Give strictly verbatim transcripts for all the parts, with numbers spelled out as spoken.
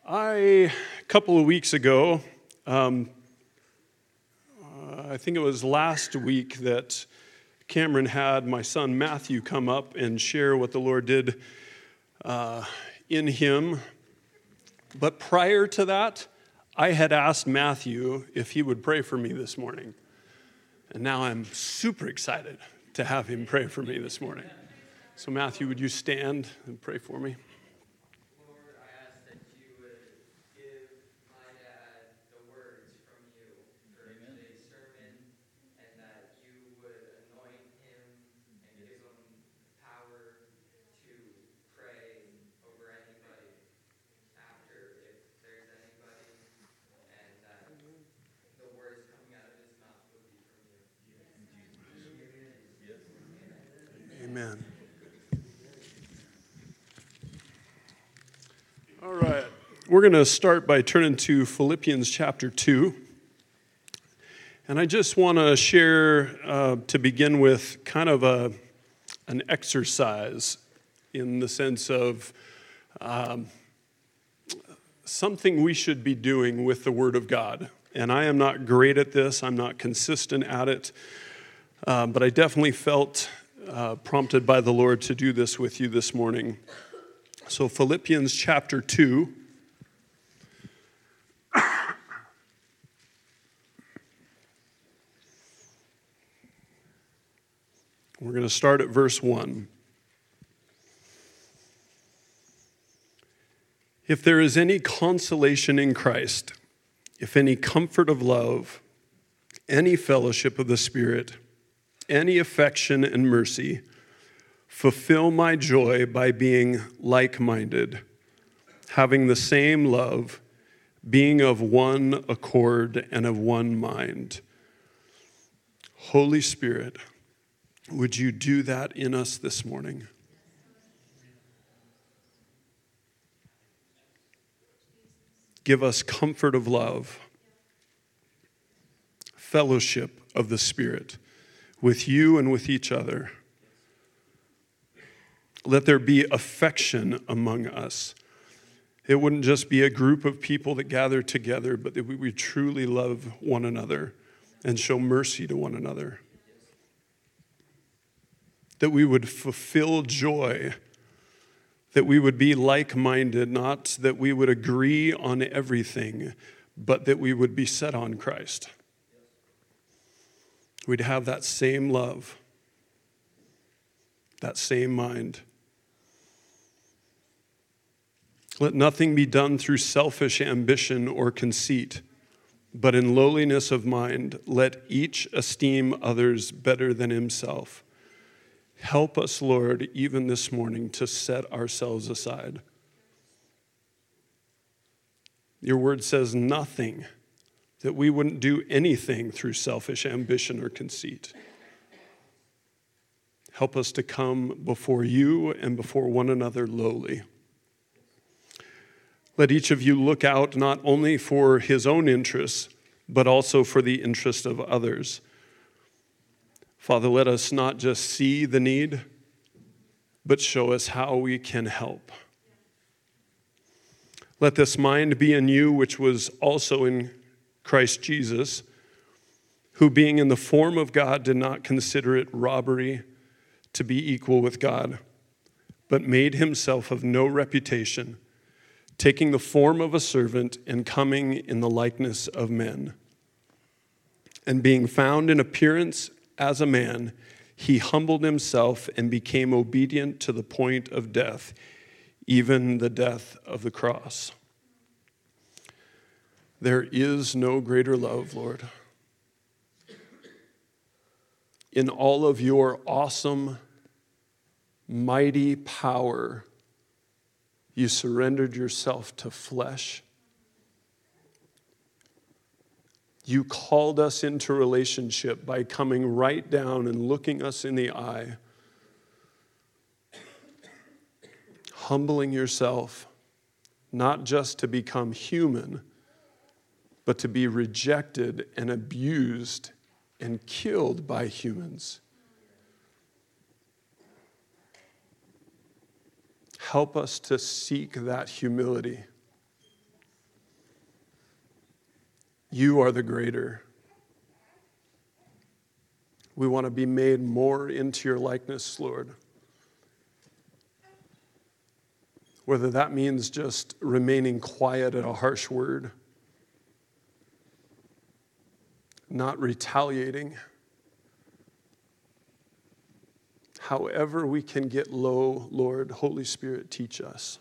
I, a couple of weeks ago, um, uh, I think it was last week that Cameron had my son Matthew come up and share what the Lord did uh, in him. But prior to that, I had asked Matthew if he would pray for me this morning. And now I'm super excited to have him pray for me this morning. So Matthew, would you stand and pray for me? Amen. All right. We're going to start by turning to Philippians chapter two. And I just want to share, uh, to begin with, kind of a an exercise in the sense of um, something we should be doing with the Word of God. And I am not great at this. I'm not consistent at it. Uh, but I definitely felt Uh, prompted by the Lord to do this with you this morning. So Philippians chapter two. We're going to start at verse one. If there is any consolation in Christ, if any comfort of love, any fellowship of the Spirit, any affection and mercy, fulfill my joy by being like-minded, having the same love, being of one accord and of one mind. Holy Spirit, would you do that in us this morning? Give us comfort of love, fellowship of the Spirit, with you and with each other. Let there be affection among us. It wouldn't just be a group of people that gather together, but that we would truly love one another and show mercy to one another. That we would fulfill joy. That we would be like-minded, not that we would agree on everything, but that we would be set on Christ. We'd have that same love, that same mind. Let nothing be done through selfish ambition or conceit, but in lowliness of mind, let each esteem others better than himself. Help us, Lord, even this morning to set ourselves aside. Your word says nothing, that we wouldn't do anything through selfish ambition or conceit. Help us to come before you and before one another lowly. Let each of you look out not only for his own interests, but also for the interest of others. Father, let us not just see the need, but show us how we can help. Let this mind be in you, which was also in Christ Jesus, who being in the form of God did not consider it robbery to be equal with God, but made himself of no reputation, taking the form of a servant and coming in the likeness of men. And being found in appearance as a man, he humbled himself and became obedient to the point of death, even the death of the cross. There is no greater love, Lord. In all of your awesome, mighty power, you surrendered yourself to flesh. You called us into relationship by coming right down and looking us in the eye, humbling yourself, not just to become human, but to be rejected and abused and killed by humans. Help us to seek that humility You are the greater. We want to be made more into your likeness, Lord. Whether that means just remaining quiet at a harsh word, not retaliating. However we can get low, Lord, Holy Spirit, teach us.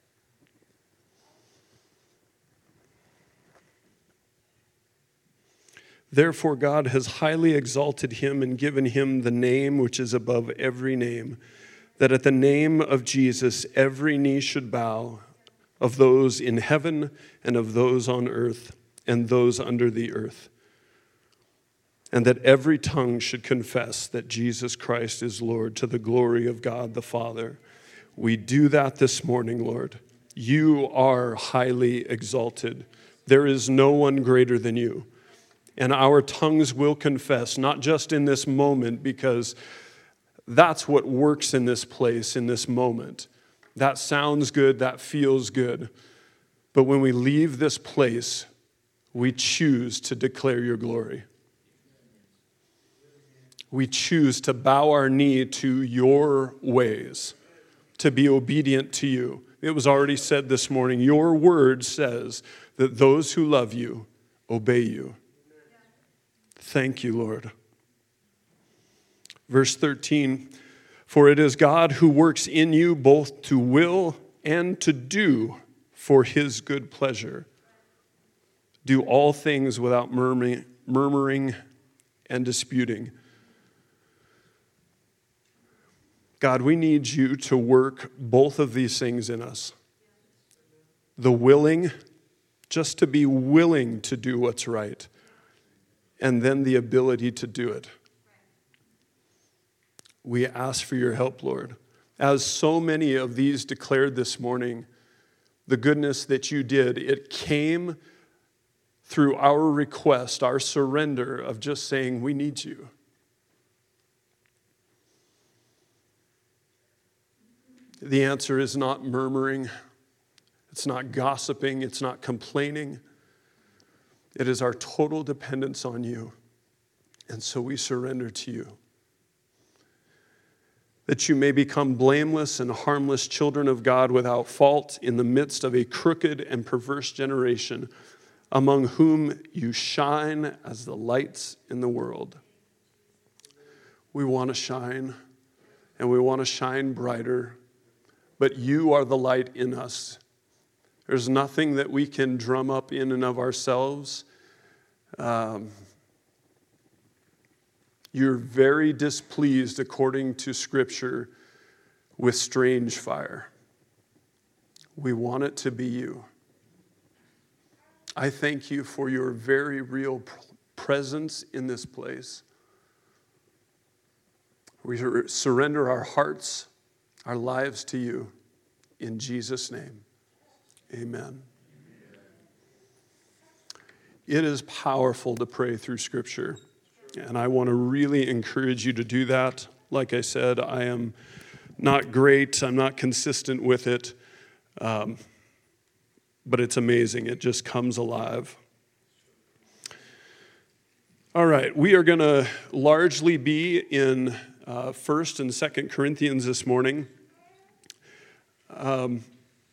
Therefore, God has highly exalted him and given him the name which is above every name, that at the name of Jesus every knee should bow, of those in heaven and of those on earth and those under the earth, and that every tongue should confess that Jesus Christ is Lord, to the glory of God the Father. We do that this morning, Lord. You are highly exalted. There is no one greater than you. And our tongues will confess, not just in this moment, because that's what works in this place, in this moment. That sounds good, that feels good. But when we leave this place, we choose to declare your glory. We choose to bow our knee to your ways, to be obedient to you. It was already said this morning, your word says that those who love you obey you. Thank you, Lord. Verse thirteen, for it is God who works in you both to will and to do for his good pleasure. Do all things without murmuring, murmuring and disputing. God, we need you to work both of these things in us. The willing, just to be willing to do what's right, and then the ability to do it. We ask for your help, Lord. As so many of these declared this morning, the goodness that you did, it came through our request, our surrender of just saying, we need you. The answer is not murmuring. It's not gossiping. It's not complaining. It is our total dependence on you. And so we surrender to you. That you may become blameless and harmless children of God without fault in the midst of a crooked and perverse generation, among whom you shine as the lights in the world. We want to shine, and we want to shine brighter, but you are the light in us. There's nothing that we can drum up in and of ourselves. Um, you're very displeased, according to Scripture, with strange fire. We want it to be you. I thank you for your very real presence in this place. We surrender our hearts, our lives to you. In Jesus' name. Amen. It is powerful to pray through Scripture, and I want to really encourage you to do that. Like I said, I am not great. I'm not consistent with it, um, but it's amazing. It just comes alive. All right, we are going to largely be in uh, First and Second Corinthians this morning. Um,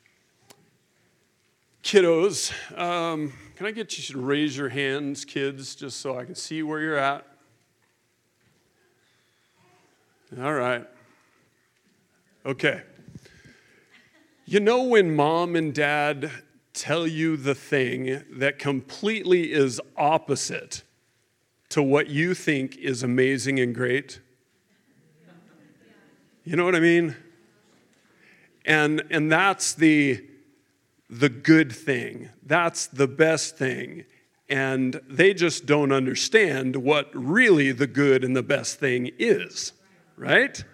Kiddos, um, can I get you to raise your hands, kids, just so I can see where you're at? All right. Okay. You know when mom and dad tell you the thing that completely is opposite to what you think is amazing and great? You know what I mean? And and that's the the good thing. That's the best thing. And they just don't understand what really the good and the best thing is, right?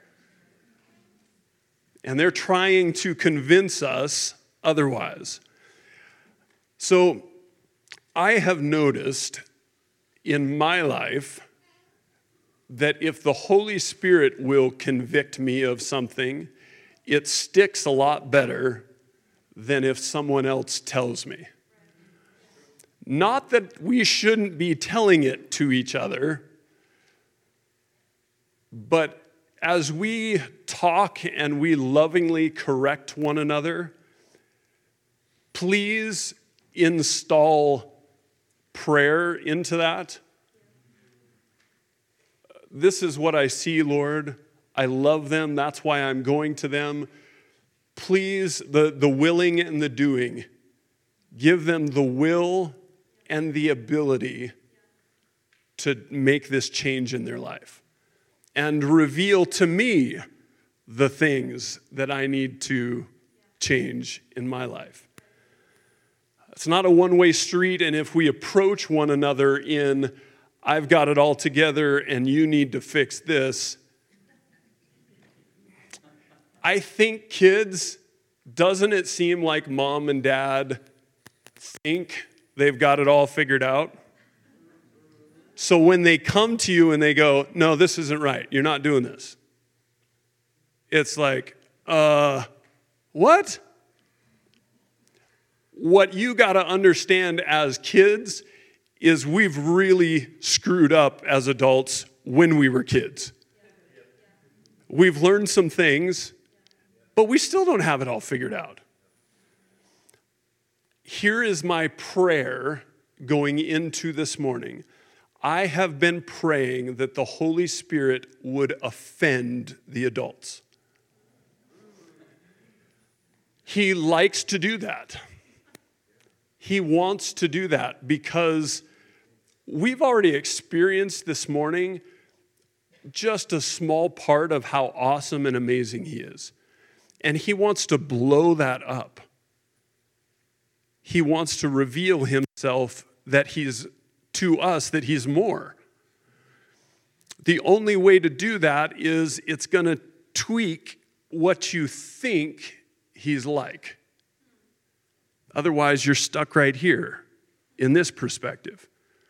And they're trying to convince us otherwise. So I have noticed in my life that if the Holy Spirit will convict me of something, it sticks a lot better than if someone else tells me. Not that we shouldn't be telling it to each other, but as we talk and we lovingly correct one another, please install prayer into that. This is what I see, Lord. I love them. That's why I'm going to them. Please, the, the willing and the doing, give them the will and the ability to make this change in their life. And reveal to me the things that I need to change in my life. It's not a one-way street, and if we approach one another in, I've got it all together and you need to fix this. I think kids, doesn't it seem like mom and dad think they've got it all figured out? So when they come to you and they go, no, this isn't right, you're not doing this. It's like, uh, what? What you got to understand as kids is we've really screwed up as adults when we were kids. We've learned some things, but we still don't have it all figured out. Here is my prayer going into this morning. I have been praying that the Holy Spirit would offend the adults. He likes to do that. He wants to do that because we've already experienced this morning just a small part of how awesome and amazing He is. And He wants to blow that up. He wants to reveal Himself that He's to us, that He's more. The only way to do that is it's going to tweak what you think He's like. Otherwise, you're stuck right here in this perspective.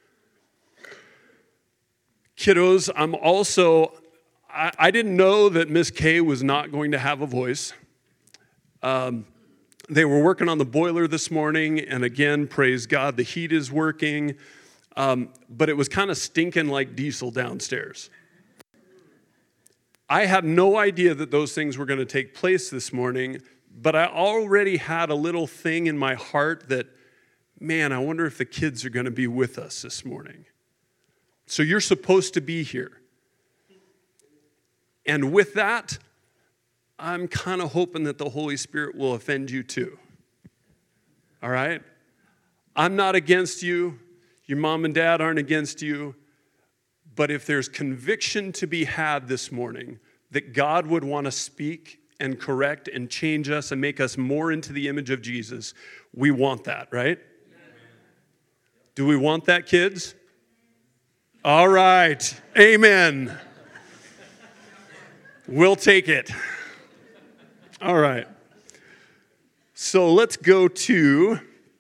Kiddos, I'm also, I, I didn't know that Miss Kay was not going to have a voice. Um, they were working on the boiler this morning, and again, praise God, the heat is working. Um, but it was kind of stinking like diesel downstairs. I had no idea that those things were going to take place this morning, but I already had a little thing in my heart that, man, I wonder if the kids are going to be with us this morning. So you're supposed to be here. And with that, I'm kind of hoping that the Holy Spirit will offend you too. All right? I'm not against you. Your mom and dad aren't against you, but if there's conviction to be had this morning that God would want to speak and correct and change us and make us more into the image of Jesus, we want that, right? Do we want that, kids? All right. Amen. We'll take it. All right. So let's go to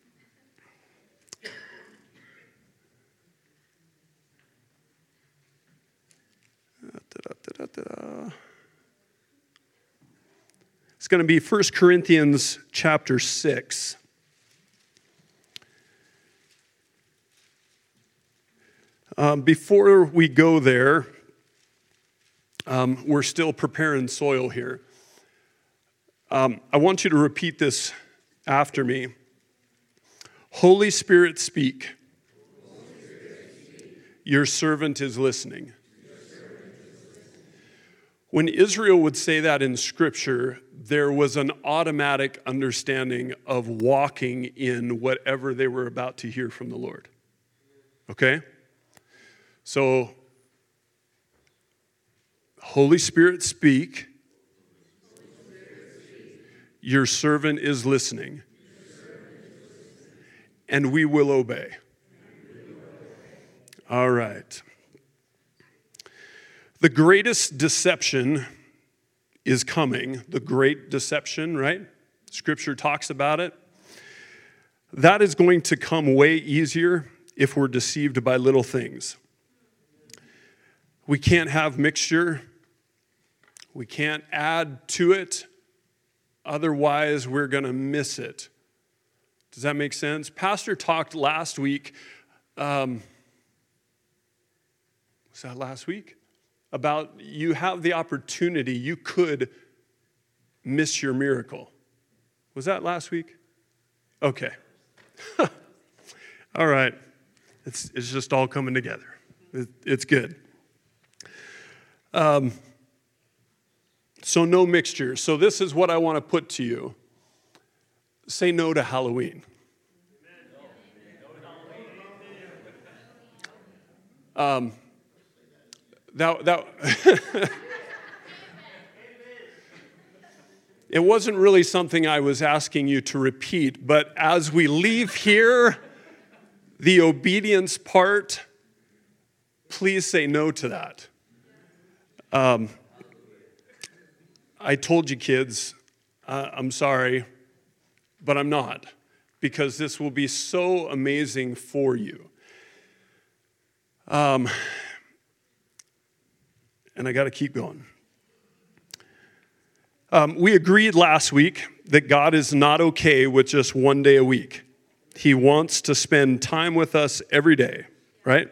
It's going to be First Corinthians chapter six. Um, before we go there, um, we're still preparing soil here. Um, I want you to repeat this after me. Holy Spirit, speak. Holy Spirit, speak. Your servant is listening. When Israel would say that in Scripture, there was an automatic understanding of walking in whatever they were about to hear from the Lord. Okay? So, Holy Spirit, speak. Your servant is listening. And we will obey. All right. The greatest deception is coming. The great deception, right? Scripture talks about it. That is going to come way easier if we're deceived by little things. We can't have mixture. We can't add to it. Otherwise, we're going to miss it. Does that make sense? Pastor talked last week, um, was that last week? About you have the opportunity, you could miss your miracle. Was that last week? Okay. All right. It's, it's just all coming together. It, it's good. Um, so no mixture. So this is what I want to put to you. Say no to Halloween. Um, that, that It wasn't really something I was asking you to repeat, but as we leave here, the obedience part, please say no to that. Um, I told you, kids, uh, I'm sorry, but I'm not, because this will be so amazing for you. Um, and I got to keep going. Um, we agreed last week that God is not okay with just one day a week. He wants to spend time with us every day, right?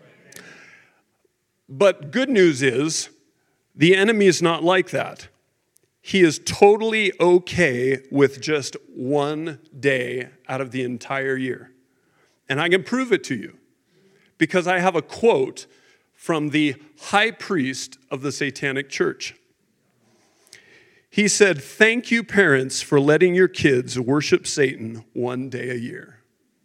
But good news is, the enemy is not like that. He is totally okay with just one day out of the entire year. And I can prove it to you, because I have a quote from the high priest of the Satanic Church. He said, "Thank you, parents, for letting your kids worship Satan one day a year."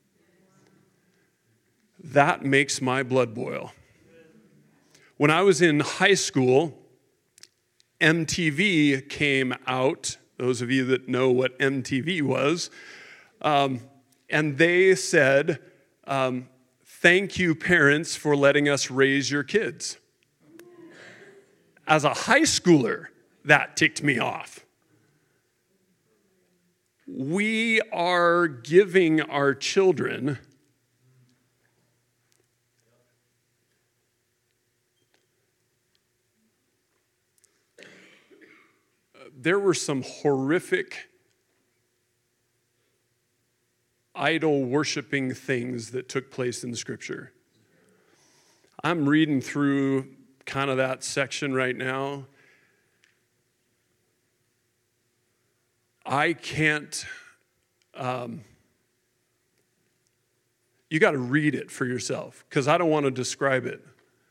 That makes my blood boil. When I was in high school, M T V came out. Those of you that know what M T V was, um, and they said, um, "Thank you, parents, for letting us raise your kids." As a high schooler, that ticked me off. We are giving our children there were some horrific idol worshiping things that took place in the Scripture. I'm reading through kind of that section right now. I can't, um, you got to read it for yourself, because I don't want to describe it.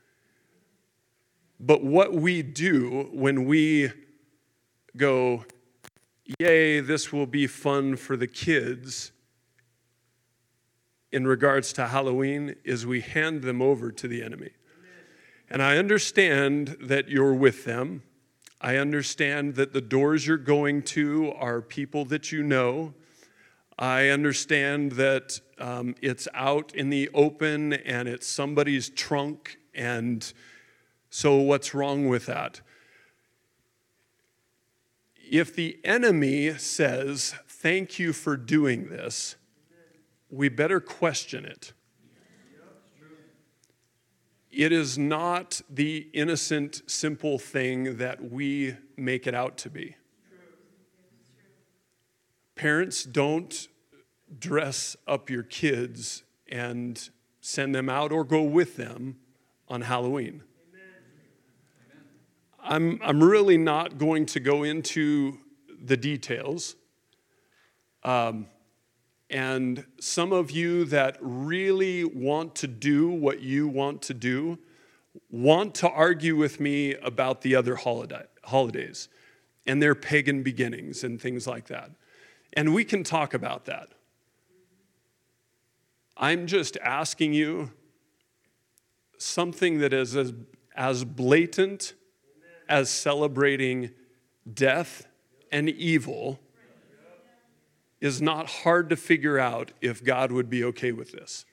But what we do when we go, yay, this will be fun for the kids, in regards to Halloween, is we hand them over to the enemy. And I understand that you're with them. I understand that the doors you're going to are people that you know. I understand that um, it's out in the open and it's somebody's trunk, and so what's wrong with that? If the enemy says, "Thank you for doing this," we better question it. It is not the innocent, simple thing that we make it out to be. Parents, don't dress up your kids and send them out or go with them on Halloween. I'm, I'm really not going to go into the details. Um, And some of you that really want to do what you want to do want to argue with me about the other holiday, holidays and their pagan beginnings and things like that. And we can talk about that. I'm just asking you something that is as, as blatant as celebrating death and evil is not hard to figure out if God would be okay with this.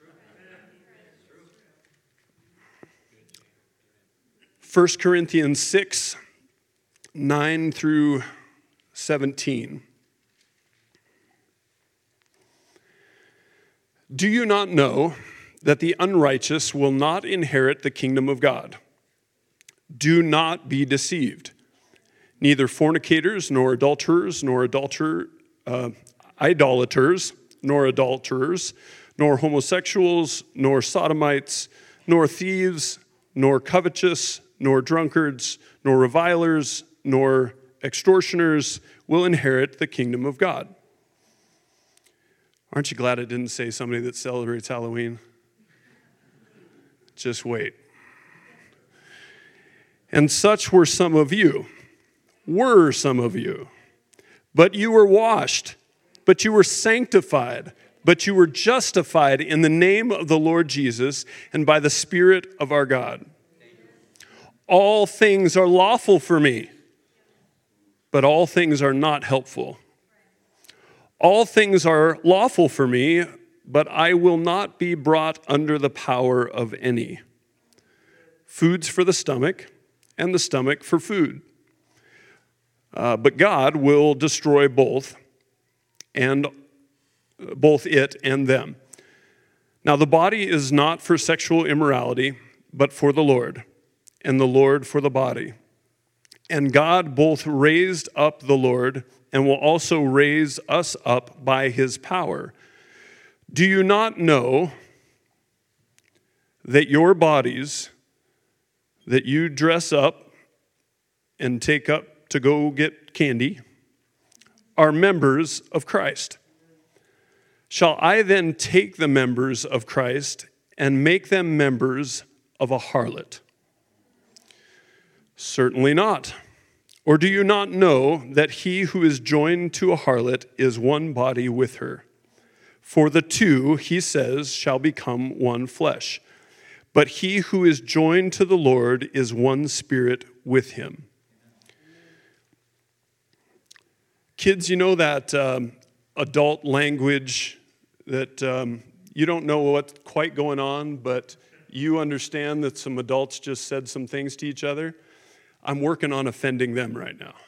First Corinthians six, nine through seventeen. Do you not know that the unrighteous will not inherit the kingdom of God? Do not be deceived. Neither fornicators, nor adulterers, nor adulterer, uh, idolaters, nor adulterers, nor homosexuals, nor sodomites, nor thieves, nor covetous, nor drunkards, nor revilers, nor extortioners will inherit the kingdom of God. Aren't you glad it didn't say somebody that celebrates Halloween? Just wait. And such were some of you, were some of you. But you were washed, but you were sanctified, but you were justified in the name of the Lord Jesus and by the Spirit of our God. All things are lawful for me, but all things are not helpful. All things are lawful for me, but I will not be brought under the power of any. Food's for the stomach, and the stomach for food. Uh, but God will destroy both, and both it and them. Now the body is not for sexual immorality, but for the Lord, and the Lord for the body. And God both raised up the Lord, and will also raise us up by his power. Do you not know that your bodies, that you dress up and take up to go get candy, are members of Christ? Shall I then take the members of Christ and make them members of a harlot? Certainly not. Or do you not know that he who is joined to a harlot is one body with her? For the two, he says, shall become one flesh. But he who is joined to the Lord is one spirit with him. Kids, you know that um, adult language that um, you don't know what's quite going on, but you understand that some adults just said some things to each other? I'm working on offending them right now.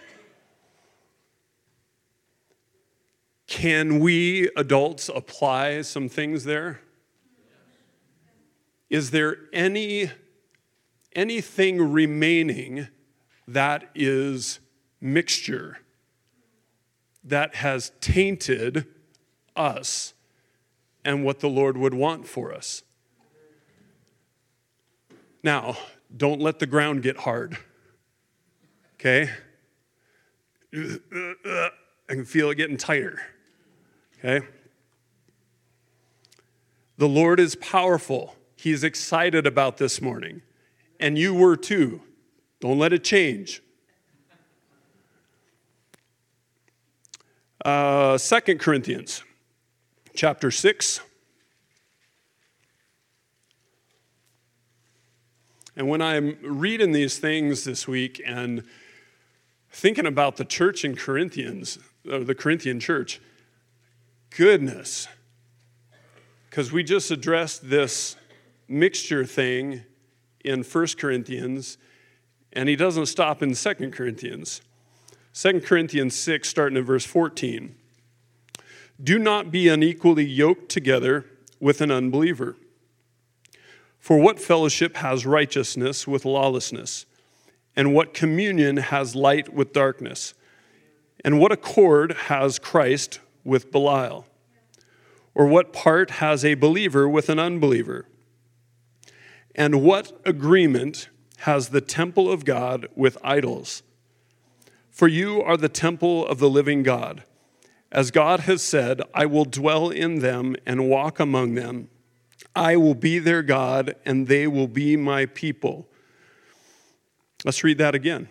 Can we adults apply some things there? Is there any anything remaining that is mixture that has tainted us and what the Lord would want for us? Now, don't let the ground get hard, okay? I can feel it getting tighter, okay? The Lord is powerful. He's excited about this morning, and you were too. Don't let it change. Uh, Second Corinthians chapter six. And when I'm reading these things this week and thinking about the church in Corinthians, or the Corinthian church, goodness, because we just addressed this mixture thing in First Corinthians, and he doesn't stop in Second Corinthians. Second Corinthians six, starting at verse fourteen. Do not be unequally yoked together with an unbeliever. For what fellowship has righteousness with lawlessness? And what communion has light with darkness? And what accord has Christ with Belial? Or what part has a believer with an unbeliever? And what agreement has the temple of God with idols? For you are the temple of the living God. As God has said, I will dwell in them and walk among them. I will be their God, and they will be my people. Let's read that again.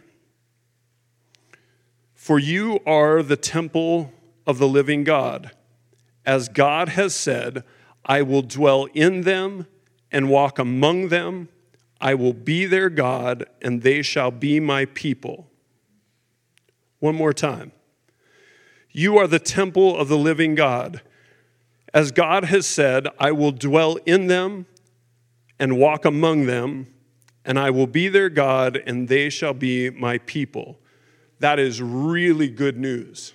For you are the temple of the living God. As God has said, I will dwell in them and walk among them. I will be their God, and they shall be my people. One more time. You are the temple of the living God. As God has said, I will dwell in them and walk among them, and I will be their God, and they shall be my people. That is really good news.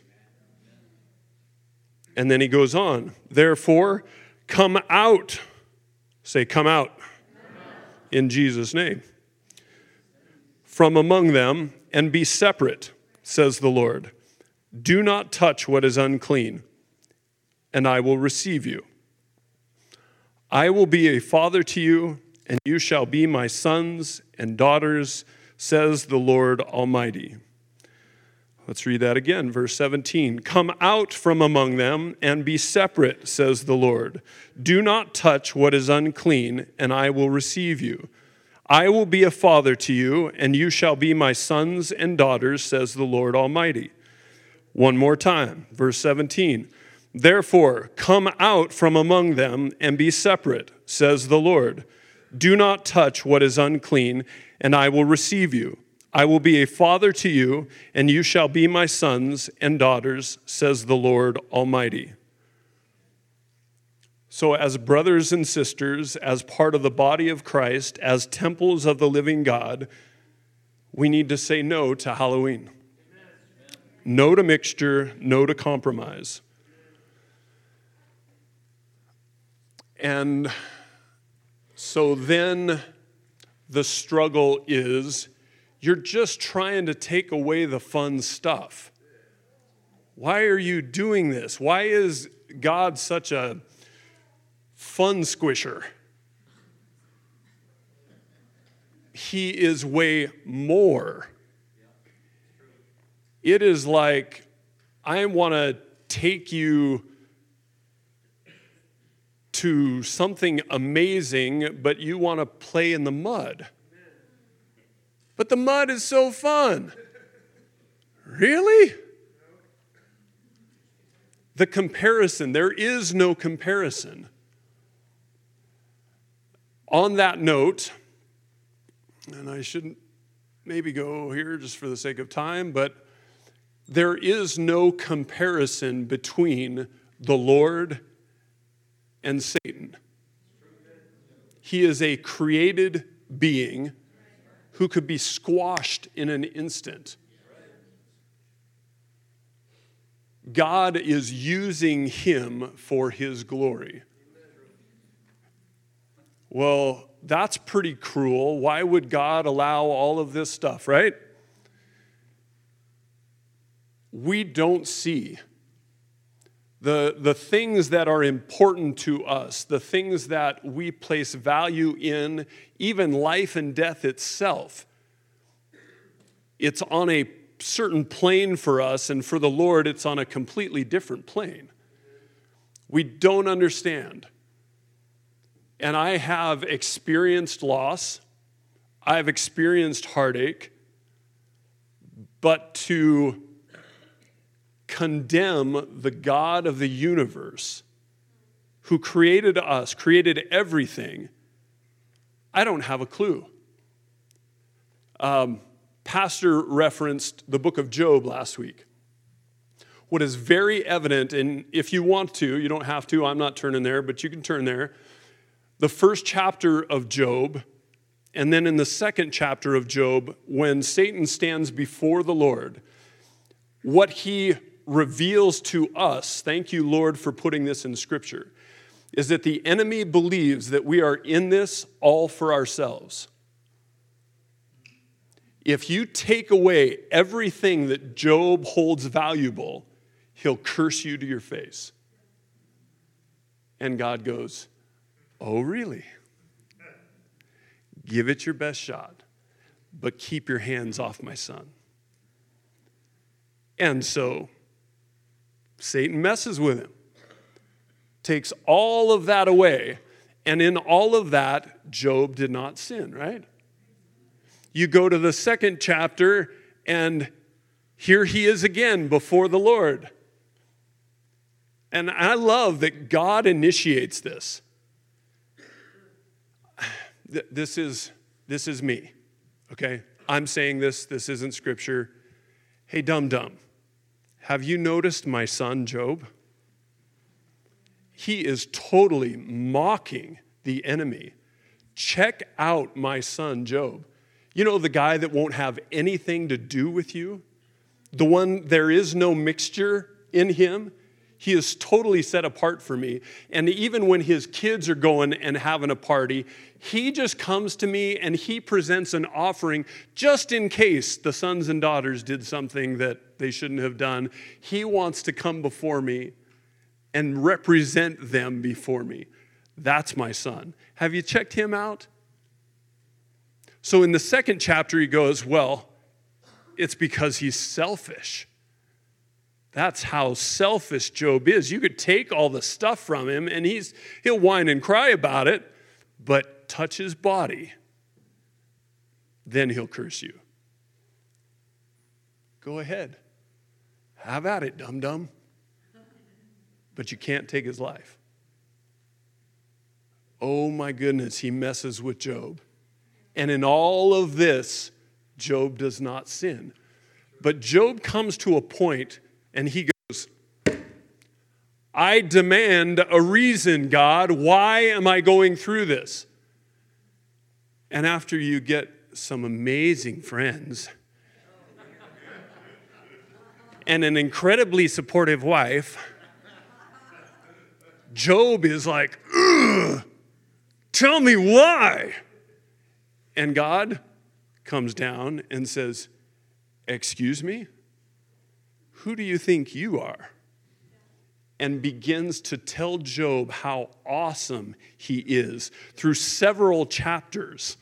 And then he goes on, therefore, come out. Say, come out. Come out. In Jesus' name. From among them, and be separate, says the Lord. Do not touch what is unclean, and I will receive you. I will be a father to you, and you shall be my sons and daughters, says the Lord Almighty. Let's read that again, verse seventeen. Come out from among them and be separate, says the Lord. Do not touch what is unclean, and I will receive you. I will be a father to you, and you shall be my sons and daughters, says the Lord Almighty. One more time, verse seventeen. Therefore, come out from among them and be separate, says the Lord. Do not touch what is unclean, and I will receive you. I will be a father to you, and you shall be my sons and daughters, says the Lord Almighty. So as brothers and sisters, as part of the body of Christ, as temples of the living God, we need to say no to Halloween. No to mixture, no to compromise. And so then the struggle is, you're just trying to take away the fun stuff. Why are you doing this? Why is God such a fun squisher? He is way more. It is like, I want to take you to something amazing, but you want to play in the mud. But the mud is so fun. Really? The comparison, there is no comparison. On that note, and I shouldn't maybe go here just for the sake of time, but there is no comparison between the Lord and Satan. He is a created being who could be squashed in an instant. God is using him for his glory. Well, that's pretty cruel. Why would God allow all of this stuff, right? We don't see the, the things that are important to us, the things that we place value in, even life and death itself. It's on a certain plane for us, and for the Lord, it's on a completely different plane. We don't understand. And I have experienced loss. I've experienced heartache. But to condemn the God of the universe who created us, created everything, I don't have a clue. Um, Pastor referenced the book of Job last week. What is very evident, and if you want to, you don't have to, I'm not turning there, but you can turn there. The first chapter of Job, and then in the second chapter of Job, when Satan stands before the Lord, what he reveals to us, thank you, Lord, for putting this in Scripture, is that the enemy believes that we are in this all for ourselves. If you take away everything that Job holds valuable, he'll curse you to your face. And God goes, oh, really? Give it your best shot, but keep your hands off my son. And so Satan messes with him, takes all of that away, and in all of that, Job did not sin, right? You go to the second chapter, and here he is again before the Lord. And I love that God initiates this. This is, this is me, okay? I'm saying this. This isn't Scripture. Hey, dum-dum, have you noticed my son Job? He is totally mocking the enemy. Check out my son Job. You know, the guy that won't have anything to do with you? The one, there is no mixture in him. He is totally set apart for me. And even when his kids are going and having a party, he just comes to me and he presents an offering just in case the sons and daughters did something that they shouldn't have done. He wants to come before me and represent them before me. That's my son. Have you checked him out? So in the second chapter, he goes, well, it's because he's selfish. That's how selfish Job is. You could take all the stuff from him, and he's he'll whine and cry about it, but touch his body, then he'll curse you. Go ahead. Have at it, dum-dum. But you can't take his life. Oh my goodness, he messes with Job. And in all of this, Job does not sin. But Job comes to a point and he goes, I demand a reason, God. Why am I going through this? And after you get some amazing friends and an incredibly supportive wife, Job is like, ugh, tell me why. And God comes down and says, excuse me? Who do you think you are? And begins to tell Job how awesome he is through several chapters.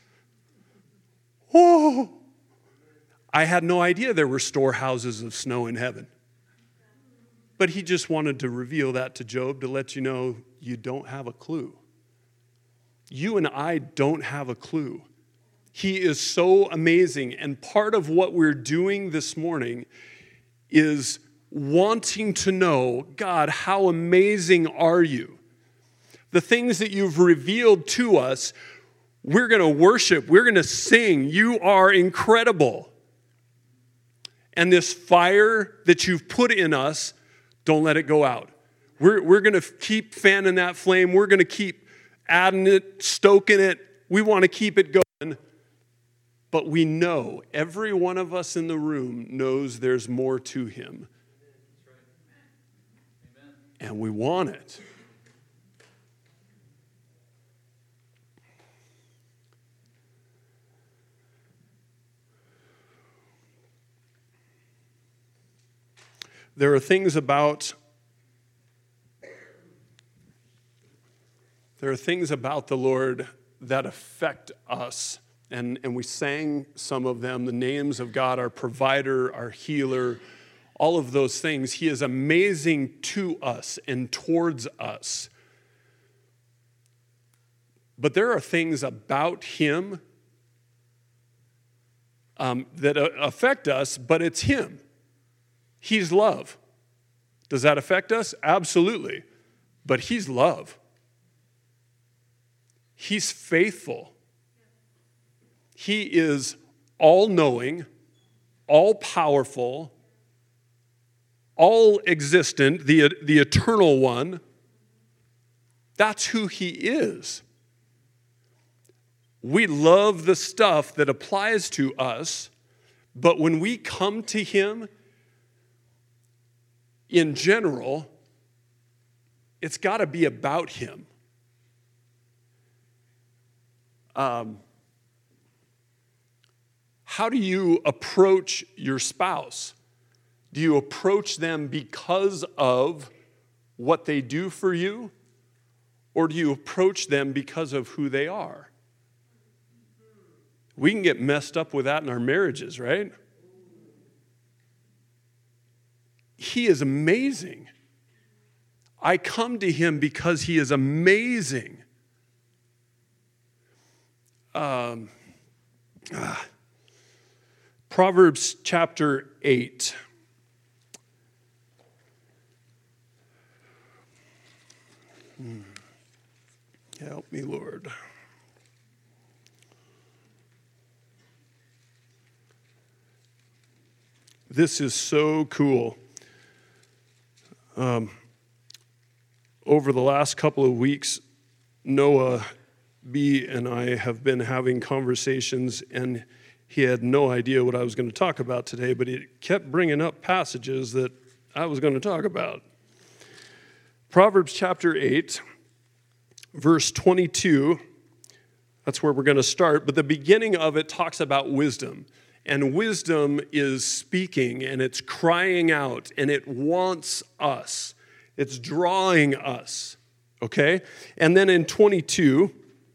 Oh, I had no idea there were storehouses of snow in heaven. But he just wanted to reveal that to Job to let you know you don't have a clue. You and I don't have a clue. He is so amazing. And part of what we're doing this morning is wanting to know, God, how amazing are you? The things that you've revealed to us, we're going to worship. We're going to sing. You are incredible. And this fire that you've put in us, don't let it go out. We're, we're going to keep fanning that flame. We're going to keep adding it, stoking it. We want to keep it going. But we know, every one of us in the room knows there's more to him. And we want it. There are things about there are things about the Lord that affect us. And, and we sang some of them, the names of God, our provider, our healer, all of those things. He is amazing to us and towards us. But there are things about him um, that affect us, but it's him. He's love. Does that affect us? Absolutely. But he's love. He's faithful. He is all-knowing, all-powerful, all-existent, the, the eternal one. That's who he is. We love the stuff that applies to us, but when we come to him, in general, it's got to be about him. Um, how do you approach your spouse? Do you approach them because of what they do for you? Or do you approach them because of who they are? We can get messed up with that in our marriages, right? He is amazing. I come to him because he is amazing. Um, ah. Proverbs chapter eight. Hmm. Help me, Lord. This is so cool. Um, over the last couple of weeks, Noah B. and I have been having conversations, and he had no idea what I was going to talk about today, but he kept bringing up passages that I was going to talk about. Proverbs chapter eight, verse twenty-two, that's where we're going to start, but the beginning of it talks about wisdom. And wisdom is speaking, and it's crying out, and it wants us. It's drawing us, okay? And then in twenty-two,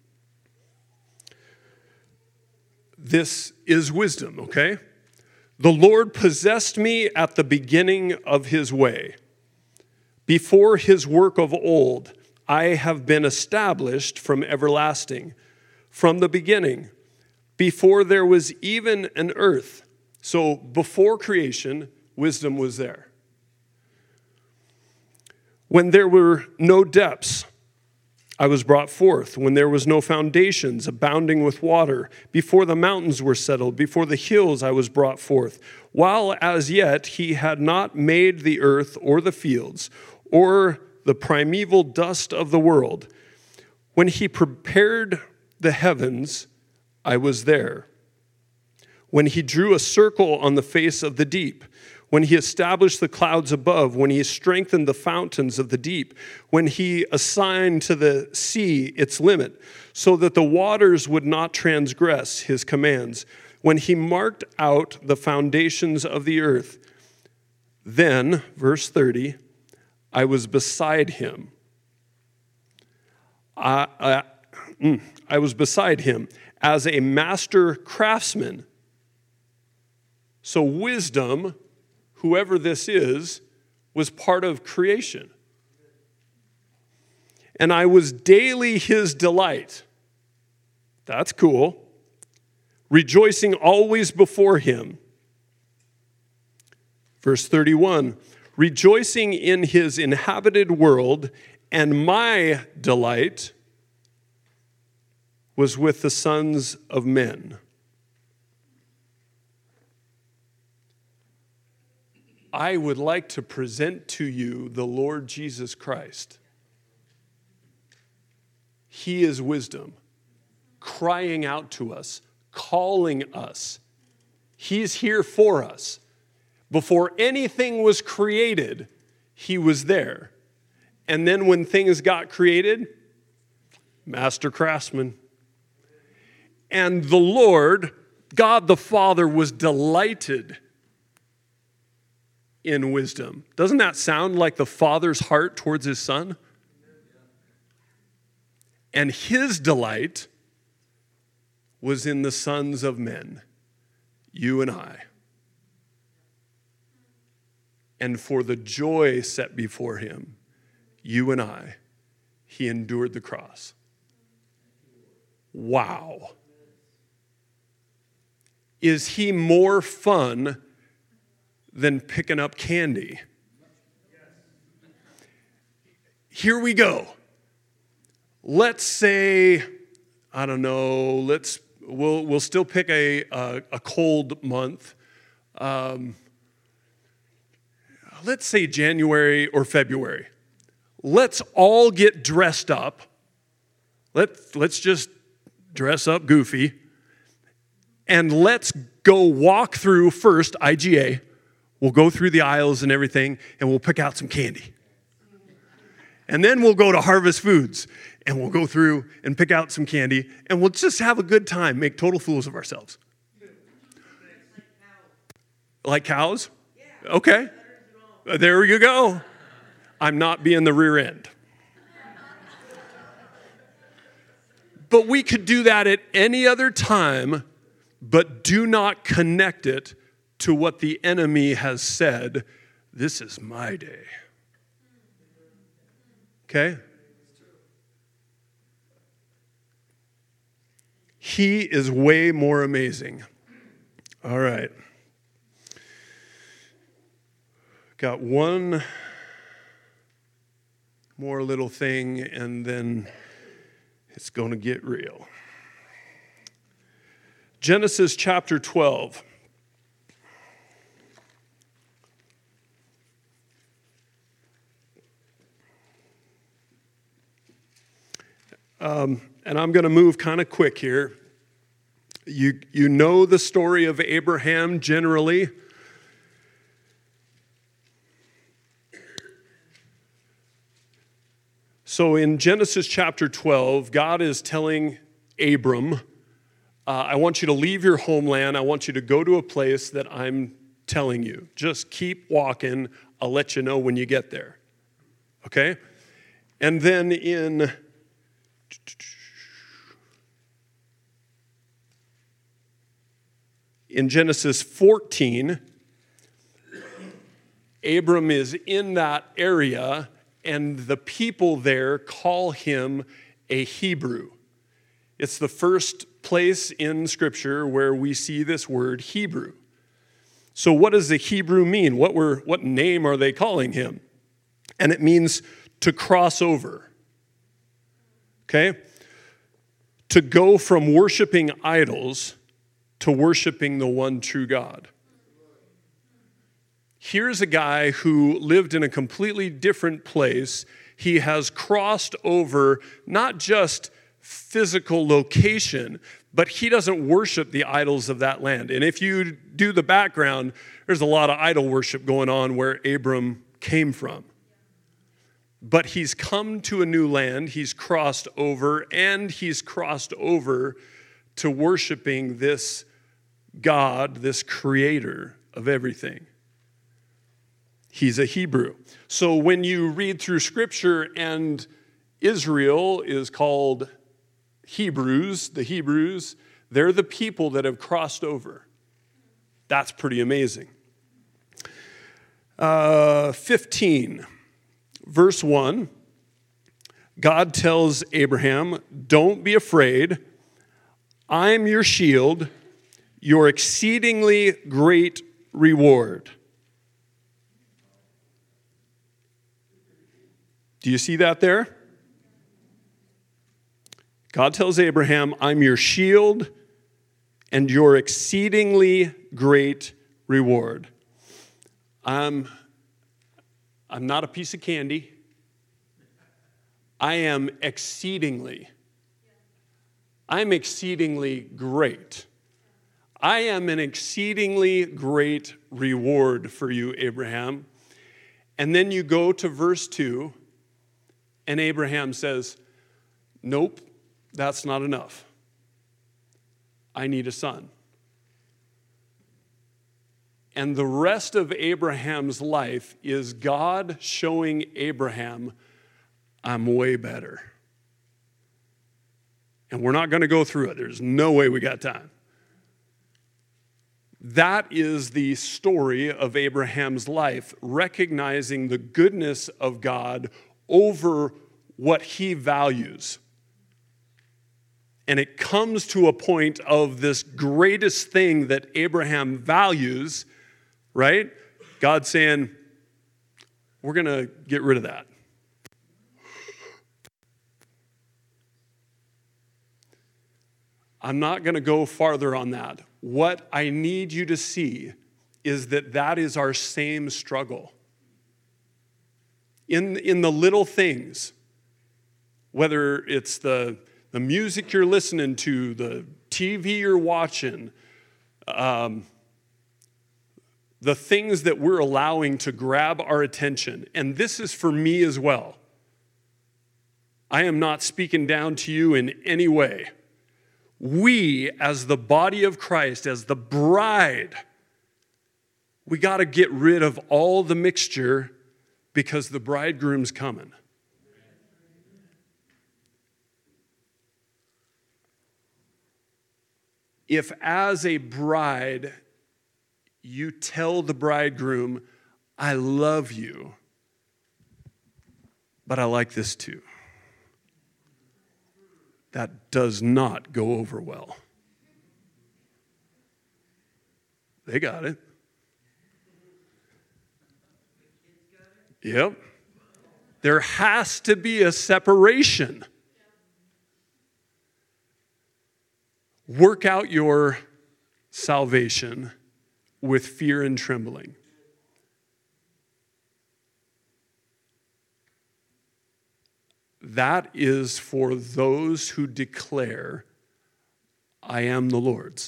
this is wisdom, okay? The Lord possessed me at the beginning of his way. Before his work of old, I have been established from everlasting, from the beginning, before there was even an earth. So before creation, wisdom was there. When there were no depths, I was brought forth. When there was no foundations, abounding with water, before the mountains were settled, before the hills I was brought forth. While as yet he had not made the earth or the fields, or the primeval dust of the world. When he prepared the heavens, I was there. When he drew a circle on the face of the deep, when he established the clouds above, when he strengthened the fountains of the deep, when he assigned to the sea its limit, so that the waters would not transgress his commands, when he marked out the foundations of the earth, then, verse thirty, I was beside him. I, I, mm, I was beside him as a master craftsman. So wisdom, whoever this is, was part of creation. And I was daily his delight. That's cool. Rejoicing always before him. Verse thirty-one, rejoicing in his inhabited world, and my delight was with the sons of men. I would like to present to you the Lord Jesus Christ. He is wisdom, crying out to us, calling us. He's here for us. Before anything was created, he was there. And then when things got created, master craftsman. And the Lord, God the Father, was delighted in wisdom. Doesn't that sound like the Father's heart towards his Son? And his delight was in the sons of men, you and I. And for the joy set before him, you and I, he endured the cross. Wow. Is he more fun than picking up candy? Here we go. Let's say, I don't know, let's we'll we'll still pick a a, a cold month. Um, let's say January or February. Let's all get dressed up. Let let's just dress up goofy, and let's go walk through first I G A. We'll go through the aisles and everything, and we'll pick out some candy. And then we'll go to Harvest Foods, and we'll go through and pick out some candy, and we'll just have a good time, make total fools of ourselves. Like cows? Okay. There you go. I'm not being the rear end. But we could do that at any other time, but do not connect it to what the enemy has said. This is my day. Okay? He is way more amazing. All right. Got one more little thing, and then it's going to get real. Genesis chapter twelve. Um, and I'm going to move kind of quick here. You, you know the story of Abraham generally. So in Genesis chapter twelve, God is telling Abram, uh, I want you to leave your homeland. I want you to go to a place that I'm telling you. Just keep walking. I'll let you know when you get there. Okay? And then in in Genesis fourteen, Abram is in that area, and the people there call him a Hebrew. It's the first place in Scripture where we see this word Hebrew. So what does the Hebrew mean? What were, what name are they calling him? And it means to cross over. Okay? To go from worshiping idols to worshiping the one true God. Here's a guy who lived in a completely different place. He has crossed over not just physical location, but he doesn't worship the idols of that land. And if you do the background, there's a lot of idol worship going on where Abram came from. But he's come to a new land, he's crossed over, and he's crossed over to worshiping this God, this creator of everything. He's a Hebrew. So when you read through Scripture and Israel is called Hebrews, the Hebrews, they're the people that have crossed over. That's pretty amazing. Uh, fifteen, verse one, God tells Abraham, don't be afraid. I'm your shield, your exceedingly great reward. Do you see that there? God tells Abraham, I'm your shield and your exceedingly great reward. I'm, I'm not a piece of candy. I am exceedingly. I'm exceedingly great. I am an exceedingly great reward for you, Abraham. And then you go to verse two, and Abraham says, nope, that's not enough. I need a son. And the rest of Abraham's life is God showing Abraham, I'm way better. And we're not going to go through it. There's no way we got time. That is the story of Abraham's life, recognizing the goodness of God over what he values. And it comes to a point of this greatest thing that Abraham values, right? God saying, we're going to get rid of that. I'm not going to go farther on that. What I need you to see is that that is our same struggle. In, in the little things, whether it's the, the music you're listening to, the T V you're watching, um, the things that we're allowing to grab our attention, and this is for me as well. I am not speaking down to you in any way. We, as the body of Christ, as the bride, we got to get rid of all the mixture because the bridegroom's coming. If as a bride, you tell the bridegroom, I love you, but I like this too. That does not go over well. They got it. Yep. There has to be a separation. Work out your salvation with fear and trembling. That is for those who declare, I am the Lord's.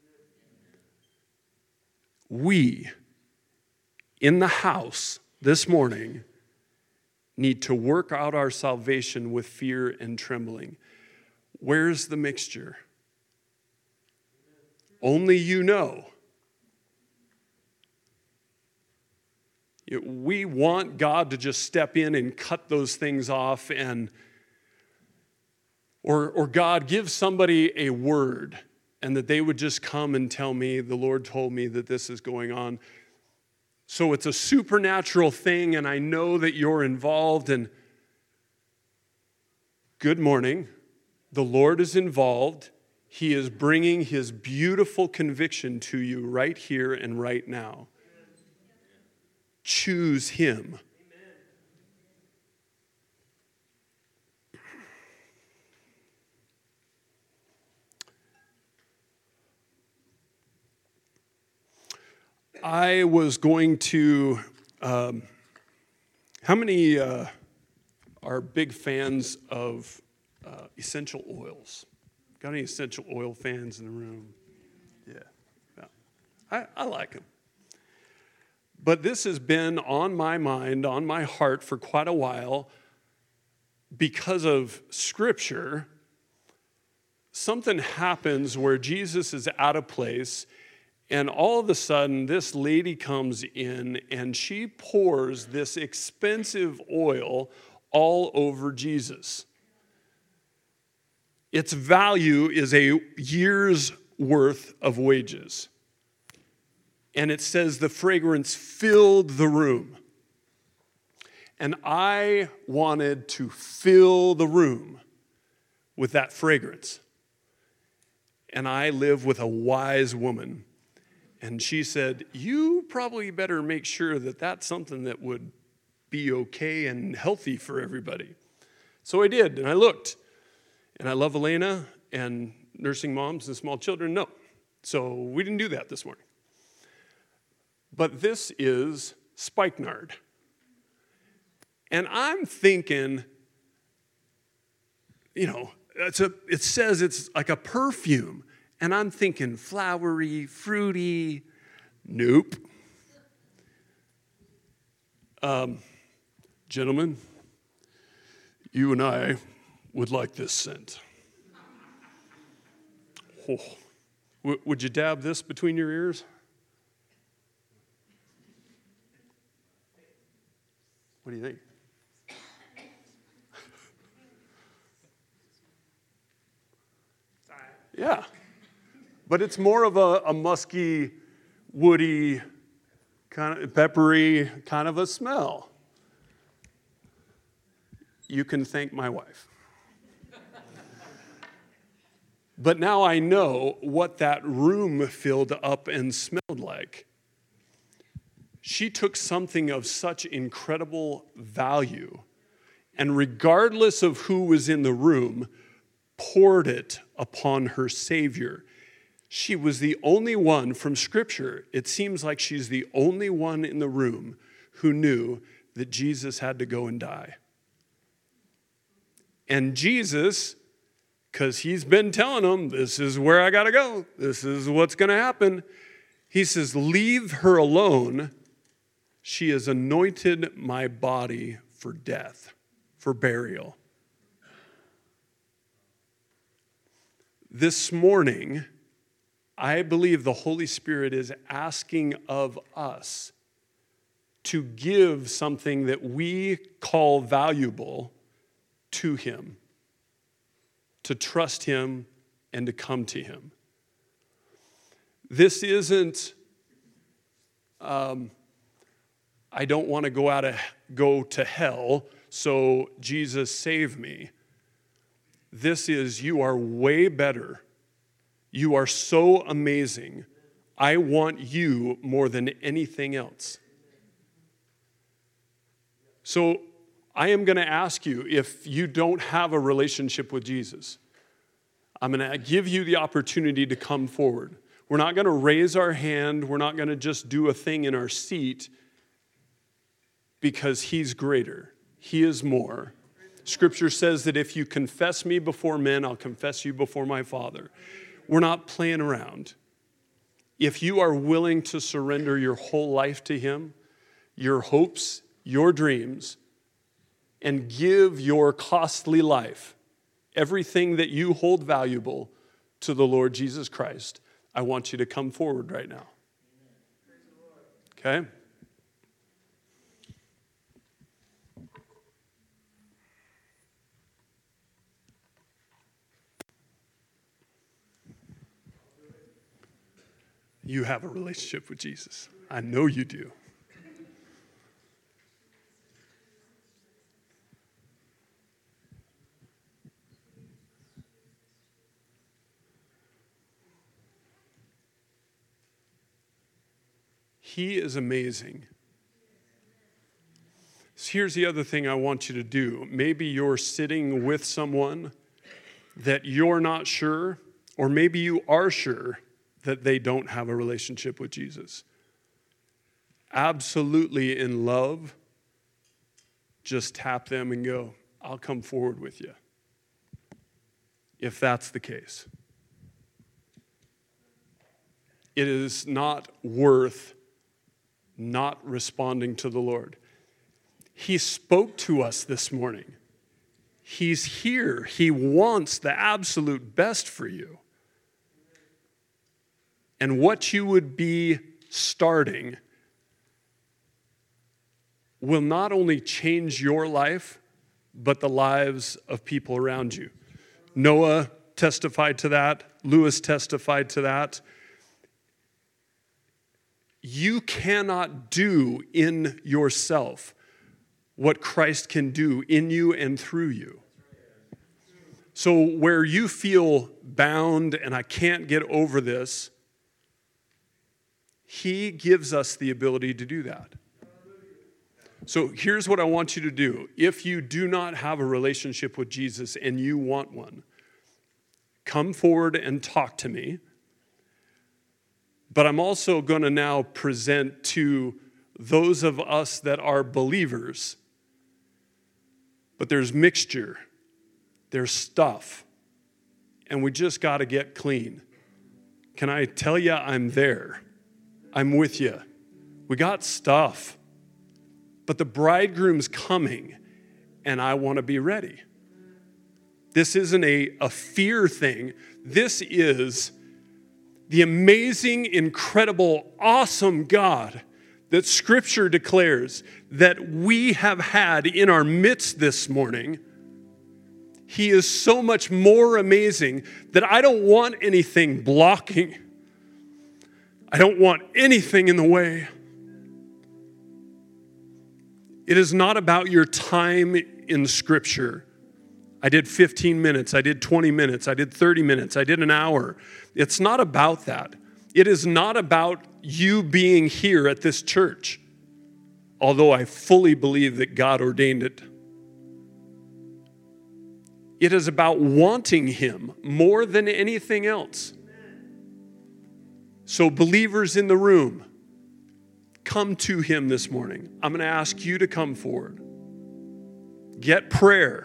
We, in the house this morning, need to work out our salvation with fear and trembling. Where's the mixture? Only you know. We want God to just step in and cut those things off, and or, or God, give somebody a word, and that they would just come and tell me, the Lord told me that this is going on. So it's a supernatural thing, and I know that you're involved, and good morning. The Lord is involved. He is bringing his beautiful conviction to you right here and right now. Choose him. I was going to, um, how many uh, are big fans of uh, essential oils? Got any essential oil fans in the room? Yeah, yeah. I, I like them. But this has been on my mind, on my heart for quite a while because of Scripture. Something happens where Jesus is out of place, and all of a sudden this lady comes in and she pours this expensive oil all over Jesus. Its value is a year's worth of wages. And it says the fragrance filled the room. And I wanted to fill the room with that fragrance. And I live with a wise woman. And she said, you probably better make sure that that's something that would be okay and healthy for everybody. So I did, and I looked. And I love Elena and nursing moms and small children. No. So we didn't do that this morning. But this is spikenard. And I'm thinking, you know, it's a, it says it's like a perfume. And I'm thinking flowery, fruity. Nope. Um, gentlemen, you and I would like this scent. Oh. W- would you dab this between your ears? What do you think? Yeah. But it's more of a, a musky, woody, kind of peppery kind of a smell. You can thank my wife. But now I know what that room filled up and smelled like. She took something of such incredible value, and regardless of who was in the room, poured it upon her Savior. She was the only one from Scripture. It seems like she's the only one in the room who knew that Jesus had to go and die. And Jesus, because he's been telling them, this is where I got to go. This is what's going to happen. He says, leave her alone. She has anointed my body for death, for burial. This morning, I believe the Holy Spirit is asking of us to give something that we call valuable to him, to trust him and to come to him. This isn't, um, I don't want to go out of go to hell, so Jesus save me. This is, you are way better. You are so amazing. I want you more than anything else. So I am going to ask you, if you don't have a relationship with Jesus, I'm going to give you the opportunity to come forward. We're not going to raise our hand. We're not going to just do a thing in our seat, because he's greater. He is more. Scripture says that if you confess me before men, I'll confess you before my Father. We're not playing around. If you are willing to surrender your whole life to him, your hopes, your dreams, and give your costly life, everything that you hold valuable, to the Lord Jesus Christ, I want you to come forward right now. Okay? You have a relationship with Jesus. I know you do. He is amazing. So here's the other thing I want you to do. Maybe you're sitting with someone that you're not sure, or maybe you are sure that they don't have a relationship with Jesus. Absolutely in love, just tap them and go, I'll come forward with you. If that's the case. It is not worth not responding to the Lord. He spoke to us this morning. He's here. He wants the absolute best for you. And what you would be starting will not only change your life, but the lives of people around you. Noah testified to that. Lewis testified to that. You cannot do in yourself what Christ can do in you and through you. So where you feel bound and I can't get over this, He gives us the ability to do that. So here's what I want you to do. If you do not have a relationship with Jesus and you want one, come forward and talk to me. But I'm also going to now present to those of us that are believers. But there's mixture. There's stuff. And we just got to get clean. Can I tell you I'm there? I'm with you. We got stuff. But the bridegroom's coming, and I want to be ready. This isn't a, a fear thing. This is the amazing, incredible, awesome God that Scripture declares that we have had in our midst this morning. He is so much more amazing that I don't want anything blocking. I don't want anything in the way. It is not about your time in Scripture. I did fifteen minutes, I did twenty minutes, I did thirty minutes, I did an hour. It's not about that. It is not about you being here at this church, although I fully believe that God ordained it. It is about wanting Him more than anything else. So believers in the room, come to Him this morning. I'm going to ask you to come forward. Get prayer.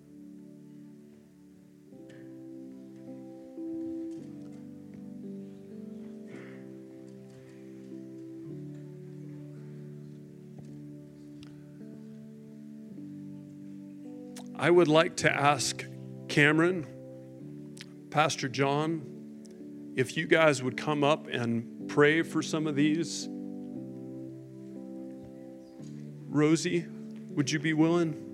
I would like to ask Cameron, Pastor John, if you guys would come up and pray for some of these. Rosie, would you be willing?